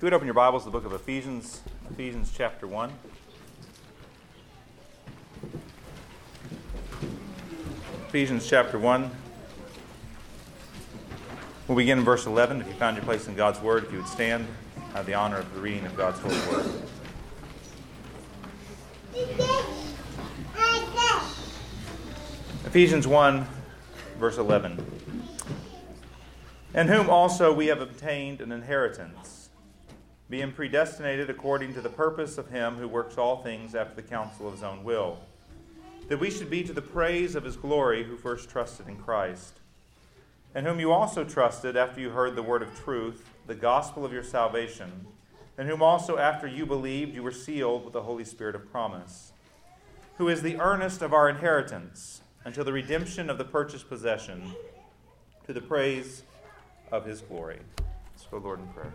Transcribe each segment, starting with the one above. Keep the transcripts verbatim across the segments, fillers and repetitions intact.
you would open your Bibles to the book of Ephesians, Ephesians chapter one. Ephesians chapter one. We'll begin in verse eleven. If you found your place in God's Word, if you would stand, I have the honor of the reading of God's holy Word. Ephesians one, verse eleven. In whom also we have obtained an inheritance, being predestinated according to the purpose of Him who works all things after the counsel of His own will, that we should be to the praise of His glory who first trusted in Christ, in whom you also trusted after you heard the word of truth, the gospel of your salvation, in whom also after you believed you were sealed with the Holy Spirit of promise, who is the earnest of our inheritance until the redemption of the purchased possession, to the praise of His glory. Let's go, Lord, in prayer.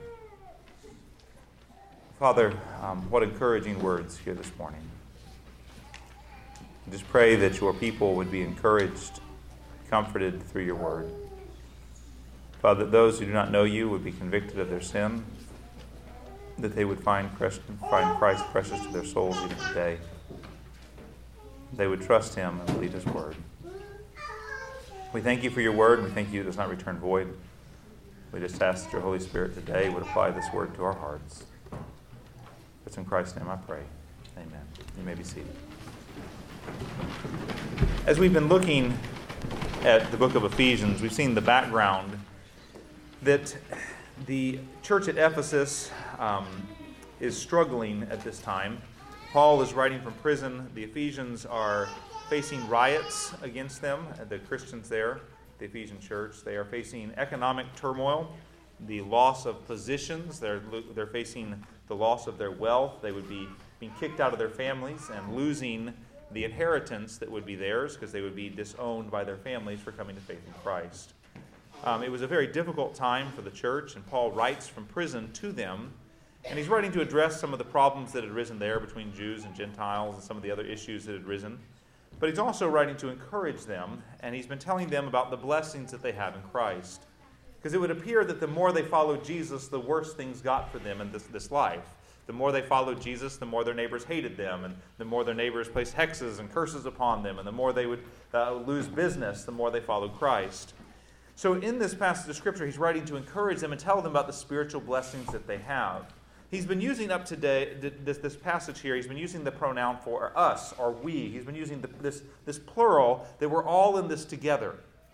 Father, um, what encouraging words here this morning. I just pray that your people would be encouraged, comforted through your word. Father, that those who do not know you would be convicted of their sin, that they would find Christ, find Christ precious to their souls even today. They would trust Him and believe His word. We thank you for your word, and we thank you it does not return void. We just ask that your Holy Spirit today would apply this word to our hearts. It's in Christ's name I pray. Amen. You may be seated. As we've been looking at the book of Ephesians, we've seen the background that the church at Ephesus um, is struggling at this time. Paul is writing from prison. The Ephesians are facing riots against them, the Christians there, the Ephesian church. They are facing economic turmoil, the loss of positions. They're, they're facing the loss of their wealth. They would be being kicked out of their families and losing the inheritance that would be theirs because they would be disowned by their families for coming to faith in Christ. Um, it was a very difficult time for the church, and Paul writes from prison to them. And he's writing to address some of the problems that had arisen there between Jews and Gentiles and some of the other issues that had arisen. But he's also writing to encourage them, and he's been telling them about the blessings that they have in Christ. Because it would appear that the more they followed Jesus, the worse things got for them in this, this life. The more they followed Jesus, the more their neighbors hated them, and the more their neighbors placed hexes and curses upon them, and the more they would uh, lose business, the more they followed Christ. So in this passage of Scripture, he's writing to encourage them and tell them about the spiritual blessings that they have. He's been using up to date, this, this passage here, he's been using the pronoun for us, or we. He's been using the, this, this plural, that we're all in this together.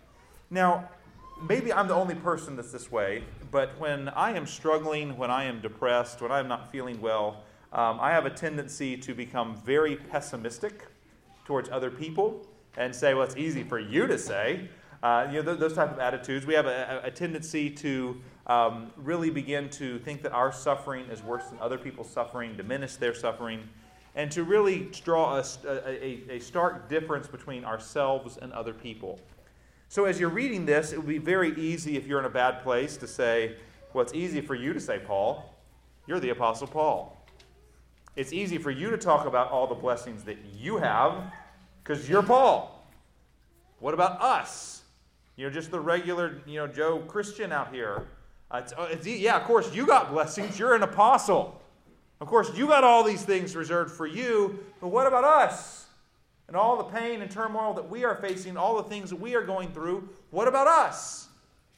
Now, maybe I'm the only person that's this way, but when I am struggling, when I am depressed, when I'm not feeling well, um, I have a tendency to become very pessimistic towards other people and say, well, it's easy for you to say. Uh, you know, th- those type of attitudes. We have a, a tendency to um, really begin to think that our suffering is worse than other people's suffering, diminish their suffering, and to really draw a, a, a stark difference between ourselves and other people. So as you're reading this, it would be very easy if you're in a bad place to say, well, it's easy for you to say, Paul. You're the Apostle Paul. It's easy for you to talk about all the blessings that you have because you're Paul. What about us? You know, just the regular, you know, Joe Christian out here. Uh, it's, it's, yeah, of course, you got blessings. You're an apostle. Of course, you got all these things reserved for you. But what about us? And all the pain and turmoil that we are facing, all the things that we are going through, what about us?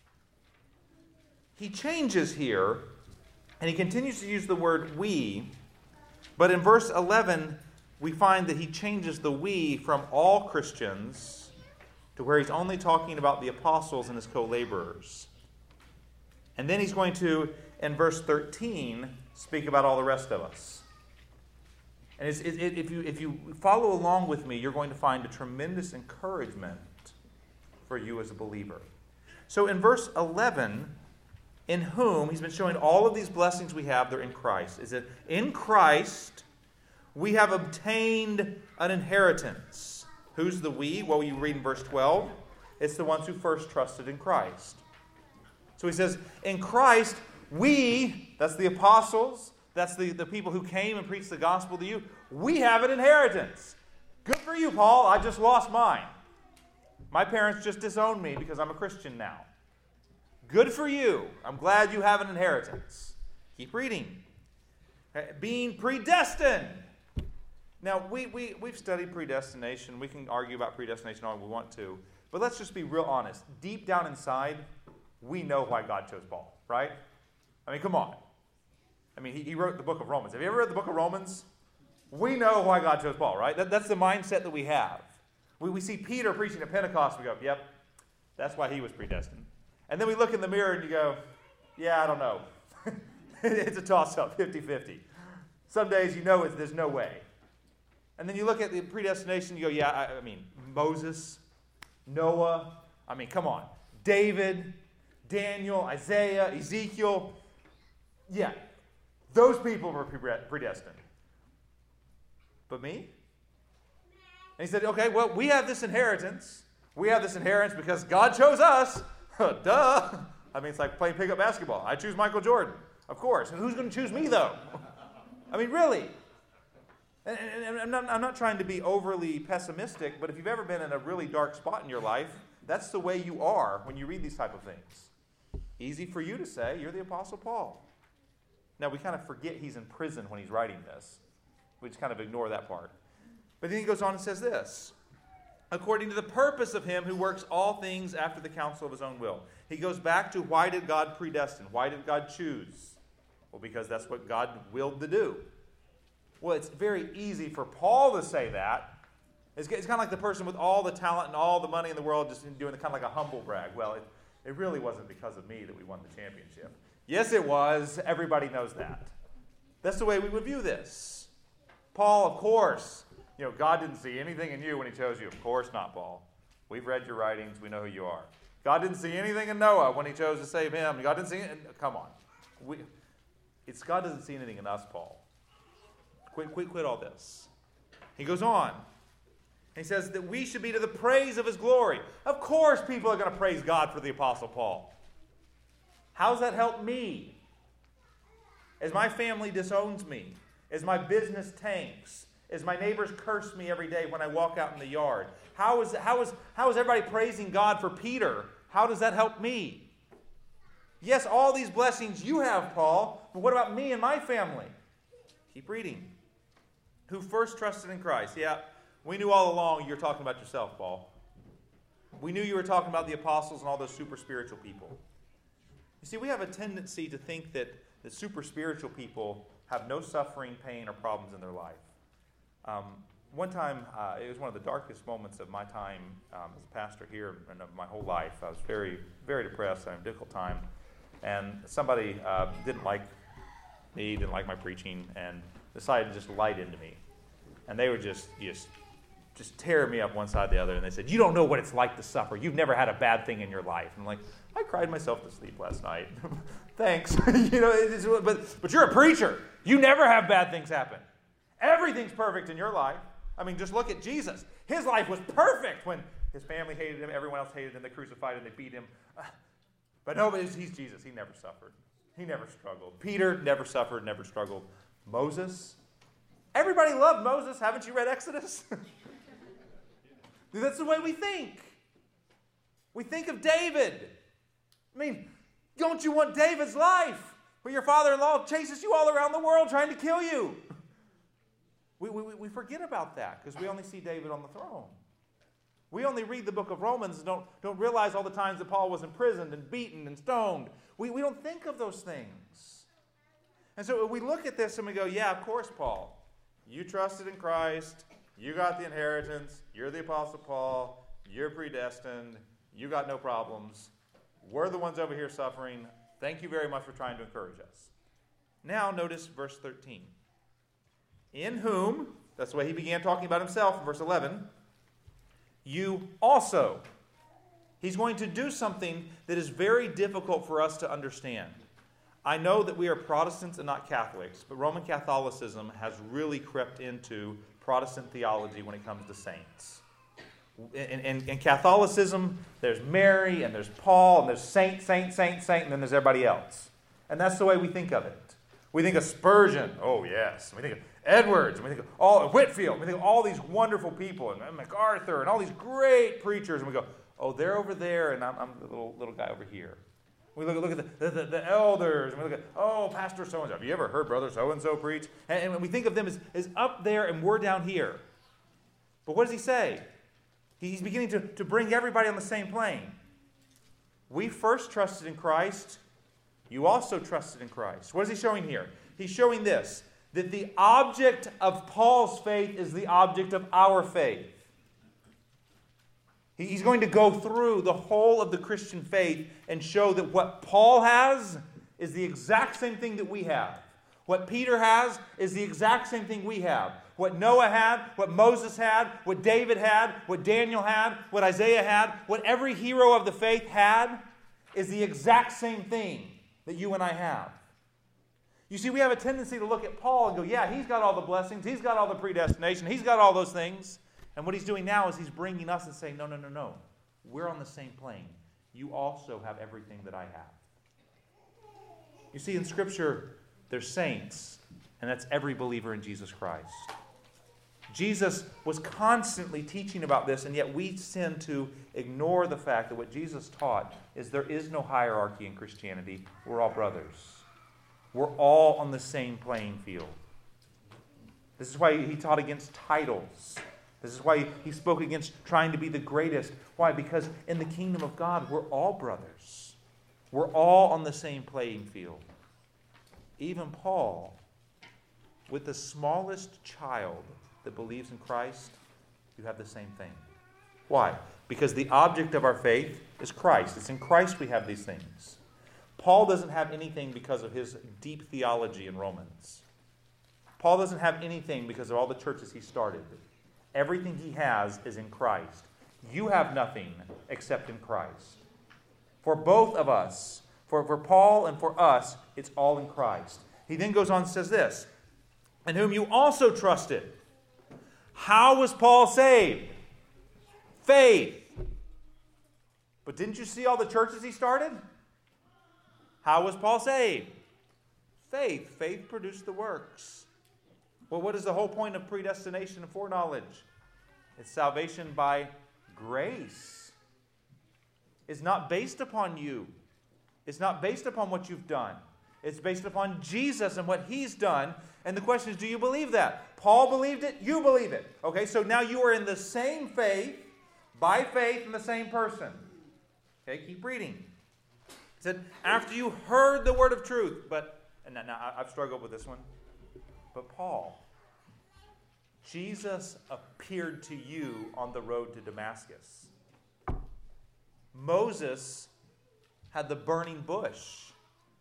He changes here, and he continues to use the word we. But in verse eleven, we find that he changes the we from all Christians to where he's only talking about the apostles and his co-laborers. And then he's going to, in verse thirteen, speak about all the rest of us. And it's, it, it, if you if you follow along with me, you're going to find a tremendous encouragement for you as a believer. So in verse eleven, in whom, he's been showing all of these blessings we have, they're in Christ. Is it in Christ we have obtained an inheritance? Who's the we? Well, you read in verse twelve. It's the ones who first trusted in Christ. So he says, in Christ, we, that's the apostles, that's the, the people who came and preached the gospel to you, we have an inheritance. Good for you, Paul. I just lost mine. My parents just disowned me because I'm a Christian now. Good for you. I'm glad you have an inheritance. Keep reading. Being predestined. Now, we, we, we've studied predestination. We can argue about predestination all we want to. But let's just be real honest. Deep down inside, we know why God chose Paul, right? I mean, come on. I mean, he, he wrote the book of Romans. Have you ever read the book of Romans? We know why God chose Paul, right? That, that's the mindset that we have. We, we see Peter preaching at Pentecost. We go, yep, that's why he was predestined. And then we look in the mirror and you go, yeah, I don't know. It's a toss-up, fifty-fifty. Some days you know it's, there's no way. And then you look at the predestination and you go, yeah, I, I mean, Moses, Noah, I mean, come on. David, Daniel, Isaiah, Ezekiel. Yeah, those people were predestined. But me? And he said, okay, well, we have this inheritance. We have this inheritance because God chose us. Duh. I mean, it's like playing pickup basketball. I choose Michael Jordan, of course. And who's going to choose me, though? I mean, really. And, and, and I'm, not, I'm not trying to be overly pessimistic, but if you've ever been in a really dark spot in your life, that's the way you are when you read these type of things. Easy for you to say, you're the Apostle Paul. Now, we kind of forget he's in prison when he's writing this. We just kind of ignore that part. But then he goes on and says this. According to the purpose of him who works all things after the counsel of his own will. He goes back to why did God predestine? Why did God choose? Well, because that's what God willed to do. Well, it's very easy for Paul to say that. It's, it's kind of like the person with all the talent and all the money in the world just doing kind of like a humble brag. Well, it, it really wasn't because of me that we won the championship. Yes, it was. Everybody knows that. That's the way we would view this. Paul, of course, you know, God didn't see anything in you when he chose you. Of course not, Paul. We've read your writings. We know who you are. God didn't see anything in Noah when he chose to save him. God didn't see it. Come on. We, it's God doesn't see anything in us, Paul. Quit, quit, quit all this. He goes on. He says that we should be to the praise of his glory. Of course people are going to praise God for the Apostle Paul. How's that help me? As my family disowns me, as my business tanks, as my neighbors curse me every day when I walk out in the yard, how is, how is, how is everybody praising God for Peter? How does that help me? Yes, all these blessings you have, Paul, but what about me and my family? Keep reading. Who first trusted in Christ. Yeah, we knew all along you're talking about yourself, Paul. We knew you were talking about the apostles and all those super spiritual people. You see, we have a tendency to think that, that super spiritual people have no suffering, pain, or problems in their life. Um, one time, uh, it was one of the darkest moments of my time um, as a pastor here and of my whole life. I was very, very depressed, having a difficult time. And somebody uh, didn't like me, didn't like my preaching, and decided to just light into me. And they would just, just, just tear me up one side or the other. And they said, you don't know what it's like to suffer. You've never had a bad thing in your life. And I'm like, I cried myself to sleep last night. Thanks. you know, it's, but, but you're a preacher. You never have bad things happen. Everything's perfect in your life. I mean, just look at Jesus. His life was perfect when his family hated him, everyone else hated him, they crucified him, they beat him. But no, but he's Jesus. He never suffered. He never struggled. Peter never suffered, never struggled. Moses? Everybody loved Moses. Haven't you read Exodus? That's the way we think. We think of David. I mean, don't you want David's life? Where your father-in-law chases you all around the world trying to kill you. We, we, we forget about that because we only see David on the throne. We only read the book of Romans and don't, don't realize all the times that Paul was imprisoned and beaten and stoned. We, we don't think of those things. And so we look at this and we go, yeah, of course, Paul. You trusted in Christ. You got the inheritance. You're the Apostle Paul. You're predestined. You got no problems. We're the ones over here suffering. Thank you very much for trying to encourage us. Now notice verse thirteen. In whom, that's the way he began talking about himself in verse eleven, you also. He's going to do something that is very difficult for us to understand. I know that we are Protestants and not Catholics, but Roman Catholicism has really crept into Protestant theology when it comes to saints. In, in, in Catholicism, there's Mary, and there's Paul, and there's saint, saint, saint, saint, and then there's everybody else. And that's the way we think of it. We think of Spurgeon. Oh, yes. We think of Edwards. And we think of all Whitfield. We think of all these wonderful people, and MacArthur, and all these great preachers. And we go, oh, they're over there, and I'm, I'm the little, little guy over here. We look, look at the, the, the elders, and we look at, oh, Pastor so-and-so. Have you ever heard Brother so-and-so preach? And, and we think of them as, as up there and we're down here. But what does he say? He's beginning to, to bring everybody on the same plane. We first trusted in Christ. You also trusted in Christ. What is he showing here? He's showing this, that the object of Paul's faith is the object of our faith. He's going to go through the whole of the Christian faith and show that what Paul has is the exact same thing that we have. What Peter has is the exact same thing we have. What Noah had, what Moses had, what David had, what Daniel had, what Isaiah had, what every hero of the faith had is the exact same thing that you and I have. You see, we have a tendency to look at Paul and go, yeah, he's got all the blessings, he's got all the predestination, he's got all those things. And what he's doing now is he's bringing us and saying, no, no, no, no. We're on the same plane. You also have everything that I have. You see, in Scripture, there's saints, and that's every believer in Jesus Christ. Jesus was constantly teaching about this, and yet we tend to ignore the fact that what Jesus taught is there is no hierarchy in Christianity. We're all brothers. We're all on the same playing field. This is why he taught against titles. This is why he spoke against trying to be the greatest. Why? Because in the kingdom of God, we're all brothers. We're all on the same playing field. Even Paul, with the smallest child that believes in Christ, you have the same thing. Why? Because the object of our faith is Christ. It's in Christ we have these things. Paul doesn't have anything because of his deep theology in Romans. Paul doesn't have anything because of all the churches he started. Everything he has is in Christ. You have nothing except in Christ. For both of us, for, for Paul and for us, it's all in Christ. He then goes on and says this, in whom you also trusted. How was Paul saved? Faith. But didn't you see all the churches he started? How was Paul saved? Faith. Faith produced the works. Well, what is the whole point of predestination and foreknowledge? It's salvation by grace. It's not based upon you. It's not based upon what you've done. It's based upon Jesus and what He's done. And the question is, do you believe that? Paul believed it. You believe it. Okay, so now you are in the same faith, by faith in the same person. Okay, keep reading. He said, after you heard the word of truth. But, and now I've struggled with this one. But Paul, Jesus appeared to you on the road to Damascus. Moses had the burning bush.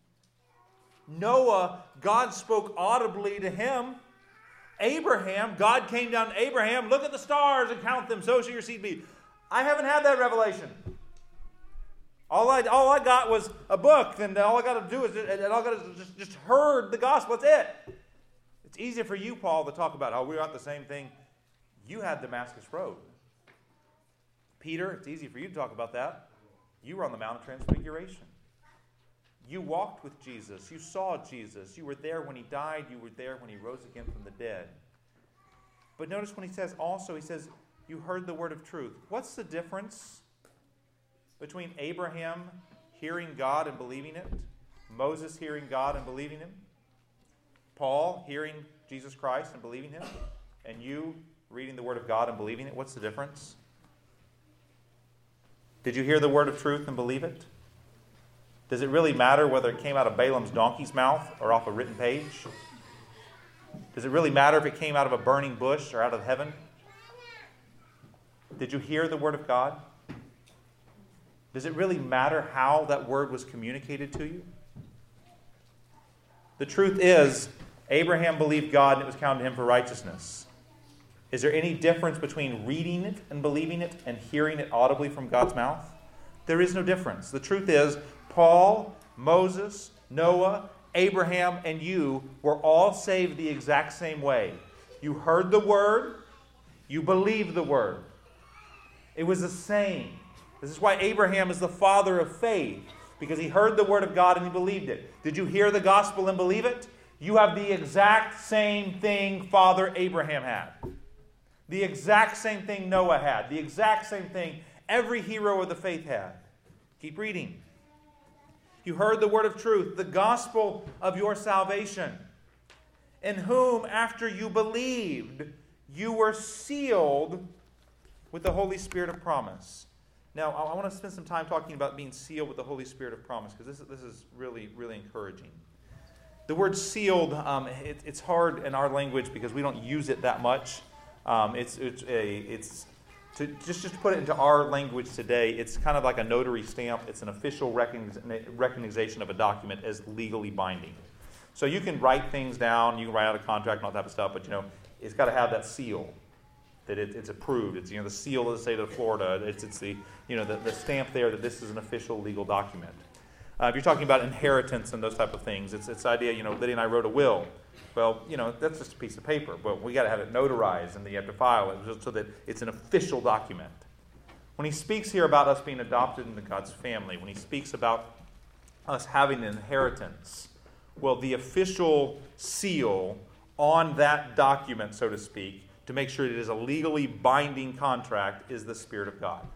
Noah, God spoke audibly to him. Abraham, God came down to Abraham, look at the stars and count them, so shall your seed be. I haven't had that revelation. All I, all I got was a book, and all I got to do is, and all I got to just, just heard the gospel. That's it. It's easy for you, Paul, to talk about, oh, we're not the same thing. You had Damascus Road. Peter, it's easy for you to talk about that. You were on the Mount of Transfiguration. You walked with Jesus. You saw Jesus. You were there when He died. You were there when He rose again from the dead. But notice when he says also, he says, you heard the word of truth. What's the difference between Abraham hearing God and believing it, Moses hearing God and believing Him, Paul hearing Jesus Christ and believing Him, and you reading the Word of God and believing it? What's the difference? Did you hear the word of truth and believe it? Does it really matter whether it came out of Balaam's donkey's mouth or off a written page? Does it really matter if it came out of a burning bush or out of heaven? Did you hear the Word of God? Does it really matter how that word was communicated to you? The truth is, Abraham believed God and it was counted to him for righteousness. Is there any difference between reading it and believing it and hearing it audibly from God's mouth? There is no difference. The truth is, Paul, Moses, Noah, Abraham, and you were all saved the exact same way. You heard the word, you believed the word. It was the same. This is why Abraham is the father of faith, because he heard the word of God and he believed it. Did you hear the gospel and believe it? You have the exact same thing Father Abraham had. The exact same thing Noah had. The exact same thing every hero of the faith had. Keep reading. You heard the word of truth, the gospel of your salvation, in whom, after you believed, you were sealed with the Holy Spirit of promise. Now, I want to spend some time talking about being sealed with the Holy Spirit of promise, because this, this is really, really encouraging. The word sealed, um, it, it's hard in our language because we don't use it that much. Um, it's it's a it's to just just to put it into our language today. It's kind of like a notary stamp. It's an official recognition of a document as legally binding. So you can write things down, you can write out a contract and all that type of stuff, but you know it's got to have that seal that it, it's approved. It's you know the seal of the state of Florida. It's it's the you know the, the stamp there that this is an official legal document. Uh, if you're talking about inheritance and those type of things, it's it's the idea, you know, Lydia and I wrote a will. Well, you know, that's just a piece of paper, but we got to have it notarized and you have to file it so that it's an official document. When he speaks here about us being adopted into God's family, when he speaks about us having an inheritance, well, the official seal on that document, so to speak, to make sure it is a legally binding contract is the Spirit of God.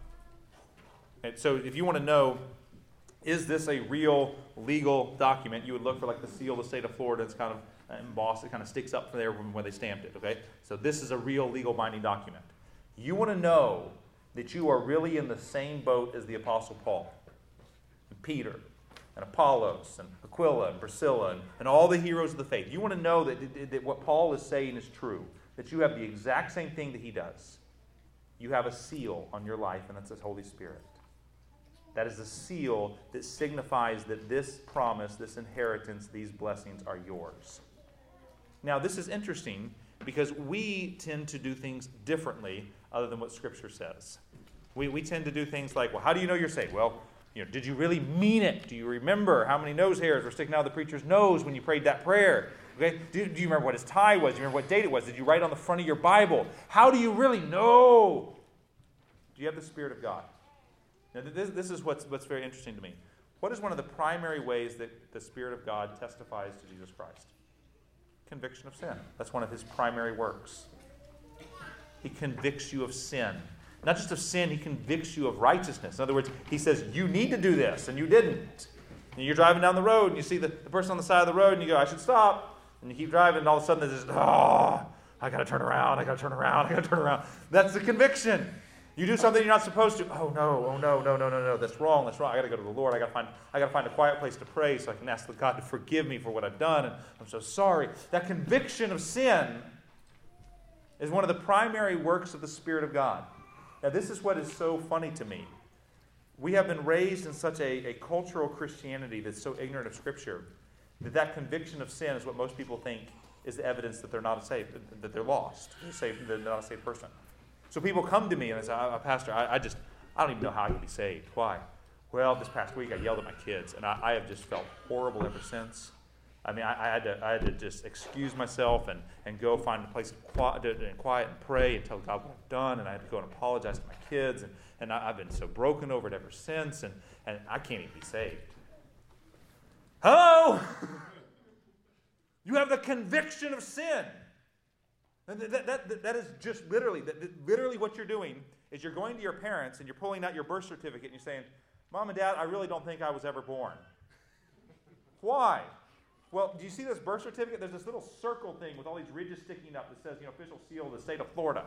And so if you want to know, is this a real legal document? You would look for like the seal of the state of Florida. It's kind of embossed. It kind of sticks up from there from where they stamped it. Okay, so this is a real legal binding document. You want to know that you are really in the same boat as the Apostle Paul, and Peter, and Apollos, and Aquila, and Priscilla, and, and all the heroes of the faith. You want to know that, that what Paul is saying is true. That you have the exact same thing that he does. You have a seal on your life, and that's the Holy Spirit. That is a seal that signifies that this promise, this inheritance, these blessings are yours. Now, this is interesting because we tend to do things differently other than what Scripture says. We, we tend to do things like, well, how do you know you're saved? Well, you know, did you really mean it? Do you remember how many nose hairs were sticking out of the preacher's nose when you prayed that prayer? Okay? Do, do you remember what his tie was? Do you remember what date it was? Did you write on the front of your Bible? How do you really know? Do you have the Spirit of God? Now, this, this is what's, what's very interesting to me. What is one of the primary ways that the Spirit of God testifies to Jesus Christ? Conviction of sin. That's one of his primary works. He convicts you of sin. Not just of sin, he convicts you of righteousness. In other words, he says, you need to do this, and you didn't. And you're driving down the road, and you see the, the person on the side of the road, and you go, I should stop. And you keep driving, and all of a sudden there's this, oh, I got to turn around, I got to turn around, I got to turn around. That's the conviction. You do something you're not supposed to. Oh no! Oh no! No! No! No! No! That's wrong. That's wrong. I got to go to the Lord. I got to find. I got to find a quiet place to pray so I can ask the God to forgive me for what I've done. And I'm so sorry. That conviction of sin is one of the primary works of the Spirit of God. Now, this is what is so funny to me. We have been raised in such a, a cultural Christianity that's so ignorant of Scripture that that conviction of sin is what most people think is the evidence that they're not saved, that they're lost, they're, saved, they're not a saved person. So people come to me and they say, oh, Pastor, I, I just, I don't even know how I can be saved. Why? Well, this past week I yelled at my kids, and I, I have just felt horrible ever since. I mean, I, I had to, I had to just excuse myself and, and go find a place of quiet, and quiet and pray and tell God what I've done, and I had to go and apologize to my kids, and, and I, I've been so broken over it ever since, and, and I can't even be saved. Hello? You have the conviction of sin. That, that, that, that is just literally, that, that literally what you're doing is you're going to your parents and you're pulling out your birth certificate and you're saying, Mom and Dad, I really don't think I was ever born. Why? Well, do you see this birth certificate? There's this little circle thing with all these ridges sticking up that says, you know, official seal of the state of Florida.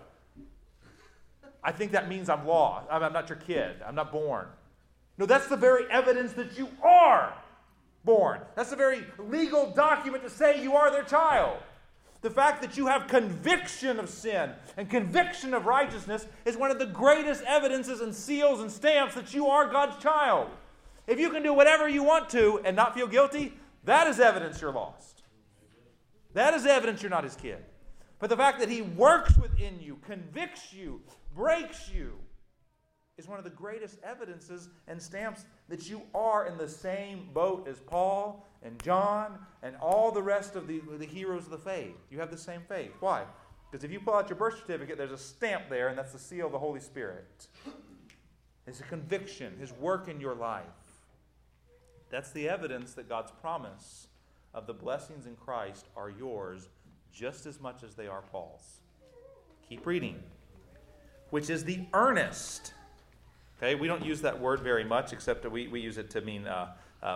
I think that means I'm lost. I'm, I'm not your kid. I'm not born. No, that's the very evidence that you are born. That's the very legal document to say you are their child. The fact that you have conviction of sin and conviction of righteousness is one of the greatest evidences and seals and stamps that you are God's child. If you can do whatever you want to and not feel guilty, that is evidence you're lost. That is evidence you're not his kid. But the fact that he works within you, convicts you, breaks you, is one of the greatest evidences and stamps that you are in the same boat as Paul and John and all the rest of the, the heroes of the faith. You have the same faith. Why? Because if you pull out your birth certificate, there's a stamp there, and that's the seal of the Holy Spirit. It's a conviction, his work in your life. That's the evidence that God's promise of the blessings in Christ are yours just as much as they are Paul's. Keep reading. Which is the earnest. Okay, we don't use that word very much, except that we, we use it to mean uh, uh,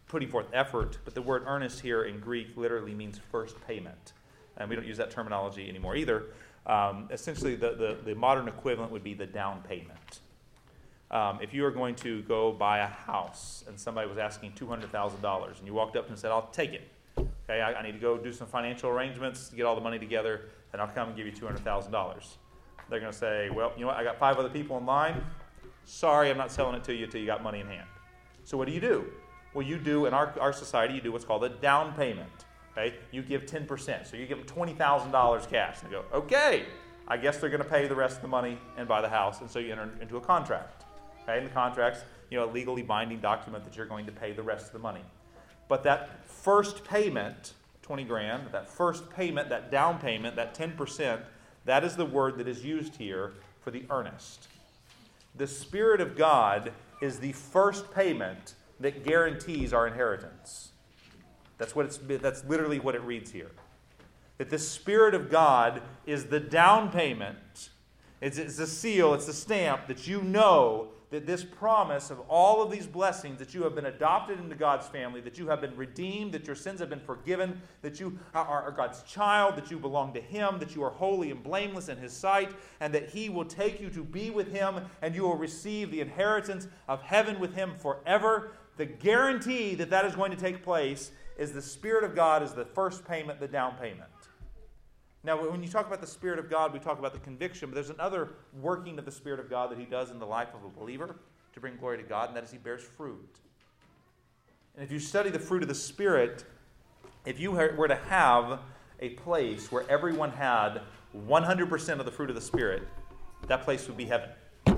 putting forth effort, but the word earnest here in Greek literally means first payment. And we don't use that terminology anymore either. Um, essentially, the, the, the modern equivalent would be the down payment. Um, if you were going to go buy a house and somebody was asking two hundred thousand dollars and you walked up and said, I'll take it. Okay, I, I need to go do some financial arrangements to get all the money together, and I'll come and give you two hundred thousand dollars. They're going to say, well, you know what, I got five other people in line. Sorry, I'm not selling it to you until you got money in hand. So what do you do? Well, you do, in our, our society, you do what's called a down payment. Okay, you give ten percent. So you give them twenty thousand dollars cash. And they go, okay, I guess they're going to pay the rest of the money and buy the house. And so you enter into a contract. Okay, and the contract's, you know, a legally binding document that you're going to pay the rest of the money. But that first payment, twenty grand, that first payment, that down payment, that ten percent, that is the word that is used here for the earnest. The Spirit of God is the first payment that guarantees our inheritance. That's what it's. That's literally what it reads here. That the Spirit of God is the down payment. It's, it's the seal, it's the stamp that you know that this promise of all of these blessings, that you have been adopted into God's family, that you have been redeemed, that your sins have been forgiven, that you are, are God's child, that you belong to Him, that you are holy and blameless in His sight, and that He will take you to be with Him, and you will receive the inheritance of heaven with Him forever. The guarantee that that is going to take place is the Spirit of God is the first payment, the down payment. Now, when you talk about the Spirit of God, we talk about the conviction, but there's another working of the Spirit of God that He does in the life of a believer to bring glory to God, and that is He bears fruit. And if you study the fruit of the Spirit, if you were to have a place where everyone had one hundred percent of the fruit of the Spirit, that place would be heaven.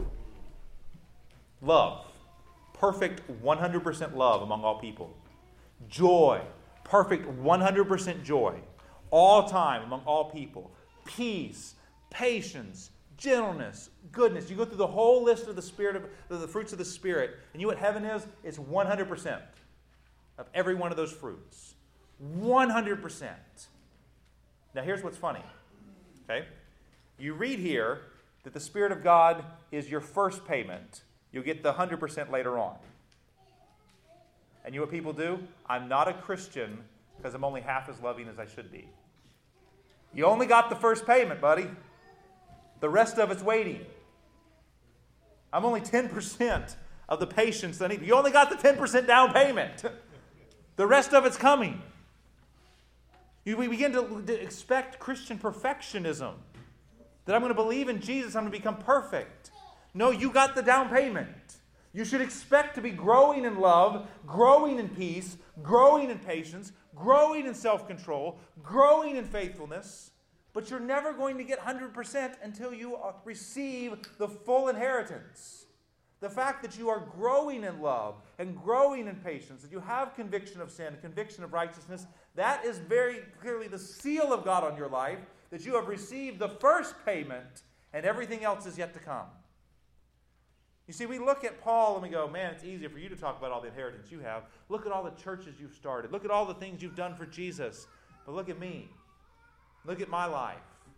Love. Perfect one hundred percent love among all people. Joy. Perfect one hundred percent joy. All time among all people. Peace, patience, gentleness, goodness. You go through the whole list of the spirit of, of the fruits of the Spirit, and you know what heaven is? It's one hundred percent of every one of those fruits. one hundred percent. Now here's what's funny. Okay? You read here that the Spirit of God is your first payment. You'll get the one hundred percent later on. And you know what people do? I'm not a Christian because I'm only half as loving as I should be. You only got the first payment, buddy. The rest of it's waiting. I'm only ten percent of the patience I need. You only got the ten percent down payment. The rest of it's coming. You, we begin to, to expect Christian perfectionism. That I'm going to believe in Jesus, I'm going to become perfect. No, you got the down payment. You should expect to be growing in love, growing in peace, growing in patience, growing in self-control, growing in faithfulness, but you're never going to get one hundred percent until you receive the full inheritance. The fact that you are growing in love and growing in patience, that you have conviction of sin, conviction of righteousness, that is very clearly the seal of God on your life, that you have received the first payment and everything else is yet to come. You see, we look at Paul and we go, man, it's easier for you to talk about all the inheritance you have. Look at all the churches you've started. Look at all the things you've done for Jesus. But look at me. Look at my life.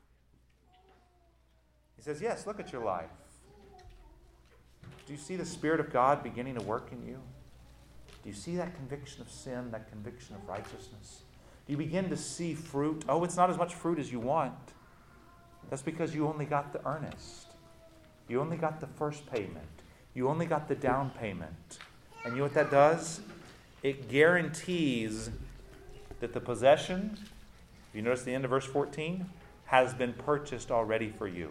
He says, yes, look at your life. Do you see the Spirit of God beginning to work in you? Do you see that conviction of sin, that conviction of righteousness? Do you begin to see fruit? Oh, it's not as much fruit as you want. That's because you only got the earnest. You only got the first payment. You only got the down payment. And you know what that does? It guarantees that the possession, if you notice the end of verse fourteen, has been purchased already for you.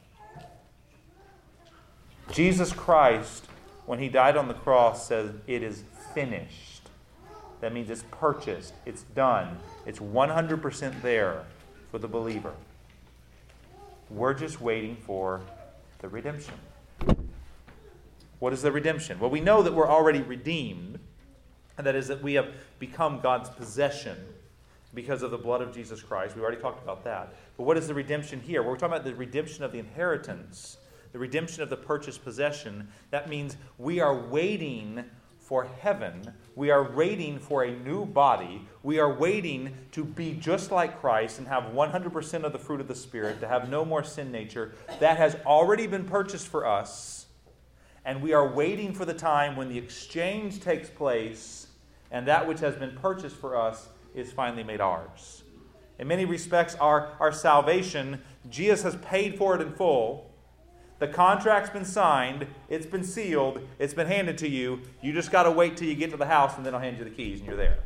Jesus Christ, when He died on the cross, says, it is finished. That means it's purchased. It's done. It's one hundred percent there for the believer. We're just waiting for the redemption. What is the redemption? Well, we know that we're already redeemed, and that is that we have become God's possession because of the blood of Jesus Christ. We've already talked about that. But what is the redemption here? Well, we're talking about the redemption of the inheritance, the redemption of the purchased possession. That means we are waiting for heaven. We are waiting for a new body. We are waiting to be just like Christ and have one hundred percent of the fruit of the Spirit, to have no more sin nature. That has already been purchased for us. And we are waiting for the time when the exchange takes place and that which has been purchased for us is finally made ours. In many respects, our, our salvation, Jesus has paid for it in full. The contract's been signed, it's been sealed, it's been handed to you. You just got to wait till you get to the house, and then I'll hand you the keys, and you're there.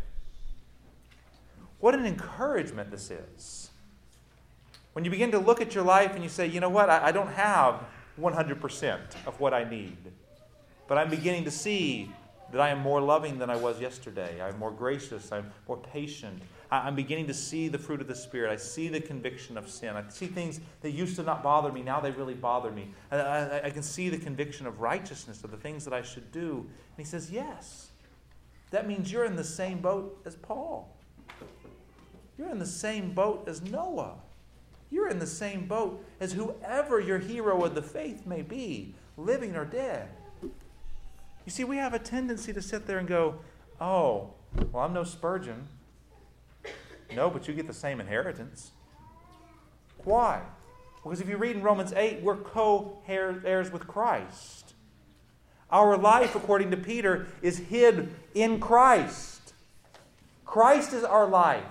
What an encouragement this is. When you begin to look at your life and you say, you know what, I, I don't have one hundred percent of what I need, but I'm beginning to see that I am more loving than I was yesterday. I'm more gracious. I'm more patient. I'm beginning to see the fruit of the Spirit. I see the conviction of sin. I see things that used to not bother me. Now they really bother me. I, I, I can see the conviction of righteousness, of the things that I should do. And he says, yes. That means you're in the same boat as Paul. You're in the same boat as Noah. You're in the same boat as whoever your hero of the faith may be, living or dead. You see, we have a tendency to sit there and go, oh, well, I'm no Spurgeon. No, but you get the same inheritance. Why? Because if you read in Romans eight, we're co-heirs with Christ. Our life, according to Peter, is hid in Christ. Christ is our life.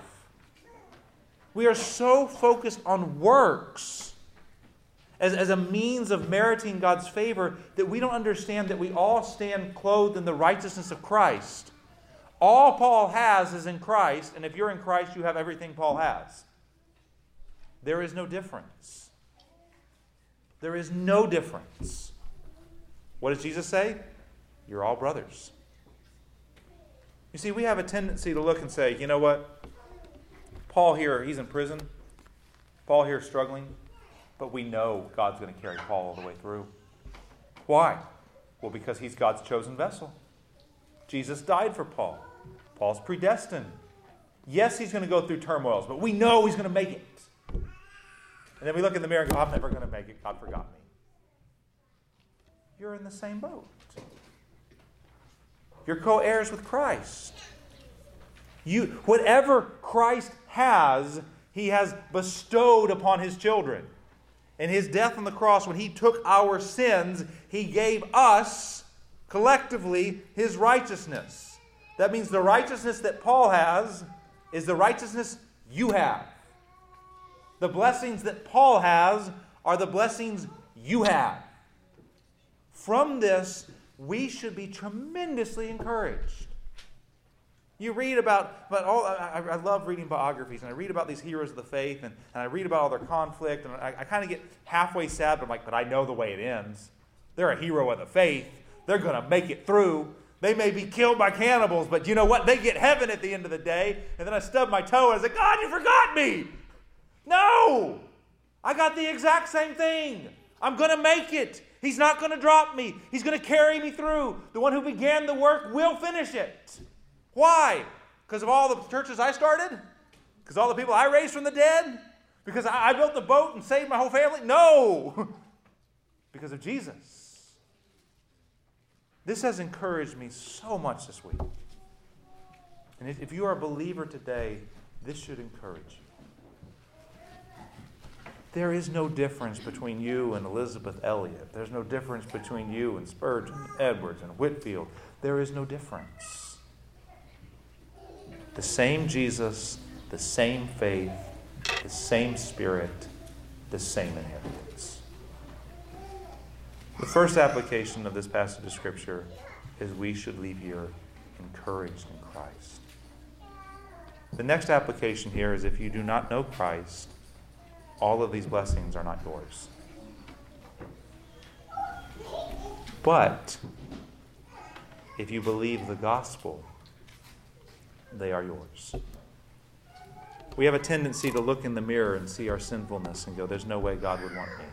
We are so focused on works as, as a means of meriting God's favor that we don't understand that we all stand clothed in the righteousness of Christ. All Paul has is in Christ, and if you're in Christ, you have everything Paul has. There is no difference. There is no difference. What does Jesus say? You're all brothers. You see, we have a tendency to look and say, you know what? Paul here, he's in prison. Paul here is struggling. But we know God's going to carry Paul all the way through. Why? Well, because he's God's chosen vessel. Jesus died for Paul. Paul's predestined. Yes, he's going to go through turmoils, but we know he's going to make it. And then we look in the mirror and go, I'm never going to make it. God forgot me. You're in the same boat. You're co-heirs with Christ. You, whatever Christ has, he has bestowed upon his children. In his death on the cross, when he took our sins, he gave us, collectively, his righteousness. That means the righteousness that Paul has is the righteousness you have. The blessings that Paul has are the blessings you have. From this, we should be tremendously encouraged. You read about, but all I, I love reading biographies, and I read about these heroes of the faith, and, and I read about all their conflict, and I, I kind of get halfway sad, but I'm like, but I know the way it ends. They're a hero of the faith. They're going to make it through. They may be killed by cannibals, but you know what? They get heaven at the end of the day. And then I stub my toe, and I was like, God, you forgot me. No! I got the exact same thing. I'm going to make it. He's not going to drop me. He's going to carry me through. The one who began the work will finish it. Why? Because of all the churches I started? Because all the people I raised from the dead? Because I, I built the boat and saved my whole family? No! Because of Jesus. This has encouraged me so much this week. And if, if you are a believer today, this should encourage you. There is no difference between you and Elizabeth Elliot. There's no difference between you and Spurgeon, Edwards, and Whitefield. There is no difference. The same Jesus, the same faith, the same Spirit, the same inheritance. The first application of this passage of Scripture is we should leave here encouraged in Christ. The next application here is if you do not know Christ, all of these blessings are not yours. But if you believe the gospel, they are yours. We have a tendency to look in the mirror and see our sinfulness and go, there's no way God would want me.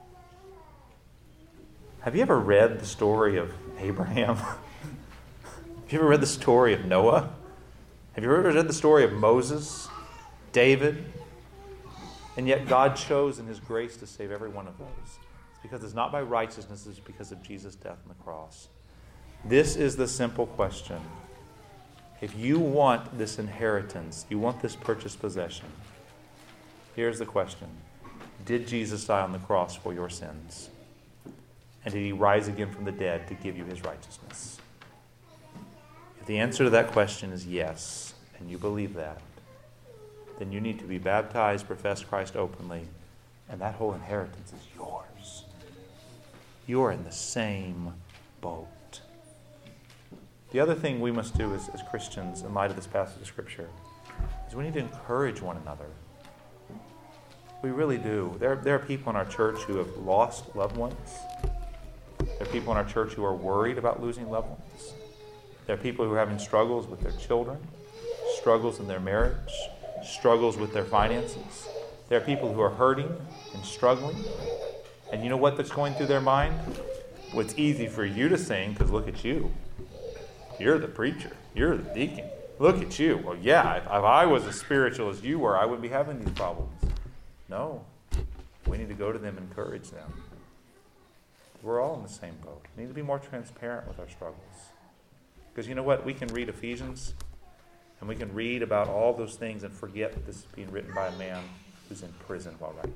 Have you ever read the story of Abraham? Have you ever read the story of Noah? Have you ever read the story of Moses, David? And yet God chose in his grace to save every one of those. It's because it's not by righteousness, it's because of Jesus' death on the cross. This is the simple question. If you want this inheritance, you want this purchased possession, here's the question. Did Jesus die on the cross for your sins? And did he rise again from the dead to give you his righteousness? If the answer to that question is yes, and you believe that, then you need to be baptized, profess Christ openly, and that whole inheritance is yours. You're in the same boat. The other thing we must do as, as Christians in light of this passage of Scripture is we need to encourage one another. We really do. There, there are people in our church who have lost loved ones. There are people in our church who are worried about losing loved ones. There are people who are having struggles with their children, struggles in their marriage, struggles with their finances. There are people who are hurting and struggling. And you know what that's going through their mind? Well, it's easy for you to sing because look at you. You're the preacher. You're the deacon. Look at you. Well, yeah, if, if I was as spiritual as you were, I wouldn't be having these problems. No. We need to go to them and encourage them. We're all in the same boat. We need to be more transparent with our struggles. Because you know what? We can read Ephesians, and we can read about all those things and forget that this is being written by a man who's in prison while writing.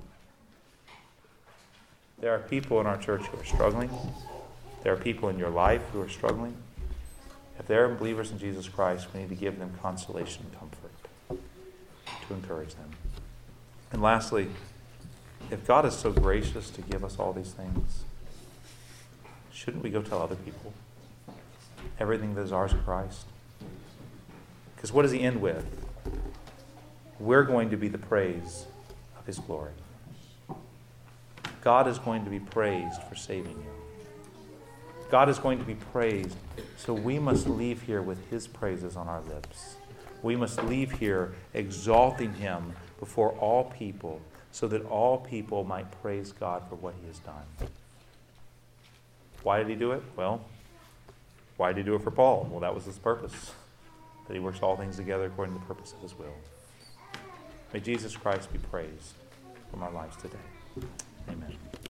There are people in our church who are struggling. There are people in your life who are struggling. If they're believers in Jesus Christ, we need to give them consolation and comfort to encourage them. And lastly, if God is so gracious to give us all these things, shouldn't we go tell other people everything that is ours in Christ? Because what does he end with? We're going to be the praise of his glory. God is going to be praised for saving you. God is going to be praised, so we must leave here with his praises on our lips. We must leave here exalting him before all people, so that all people might praise God for what he has done. Why did he do it? Well, why did he do it for Paul? Well, that was his purpose, that he works all things together according to the purpose of his will. May Jesus Christ be praised from our lives today. Amen.